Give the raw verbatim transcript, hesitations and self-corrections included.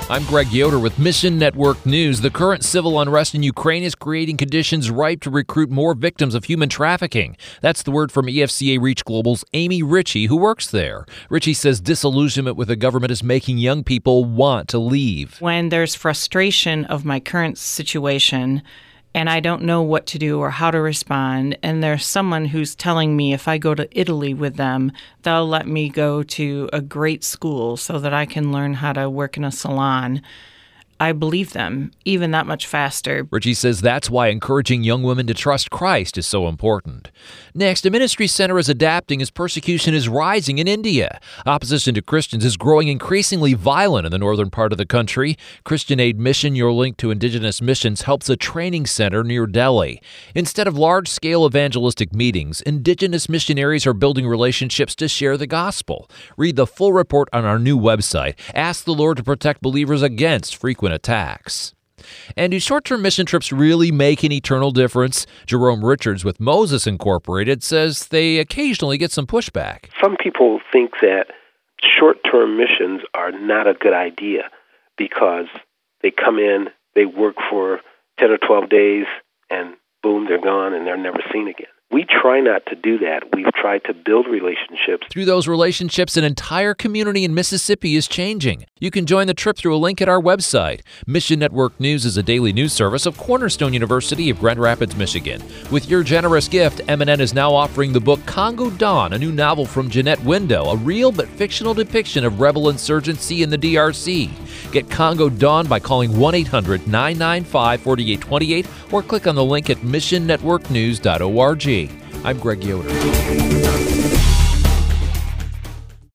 I'm Greg Yoder with Mission Network News. The current civil unrest in Ukraine is creating conditions ripe to recruit more victims of human trafficking. That's the word from E F C A Reach Global's Amy Ritchie, who works there. Ritchie says disillusionment with the government is making young people want to leave. When there's frustration of my current situation, and I don't know what to do or how to respond, and there's someone who's telling me if I go to Italy with them, they'll let me go to a great school so that I can learn how to work in a salon, I believe them even that much faster. Ritchie says that's why encouraging young women to trust Christ is so important. Next, a ministry center is adapting as persecution is rising in India. Opposition to Christians is growing increasingly violent in the northern part of the country. Christian Aid Mission, your link to indigenous missions, helps a training center near Delhi. Instead of large-scale evangelistic meetings, indigenous missionaries are building relationships to share the gospel. Read the full report on our new website. Ask the Lord to protect believers against frequent attacks. And do short-term mission trips really make an eternal difference? Jerome Richards with Moses Incorporated says they occasionally get some pushback. Some people think that short-term missions are not a good idea because they come in, they work for ten or twelve days, and boom, they're gone and they're never seen again. We try not to do that. We've tried to build relationships. Through those relationships, an entire community in Mississippi is changing. You can join the trip through a link at our website. Mission Network News is a daily news service of Cornerstone University of Grand Rapids, Michigan. With your generous gift, M and N is now offering the book Congo Dawn, a new novel from Jeanette Window, a real but fictional depiction of rebel insurgency in the D R C. Get Congo Dawn by calling one eight hundred nine nine five four eight two eight or click on the link at mission network news dot org. I'm Greg Yoder.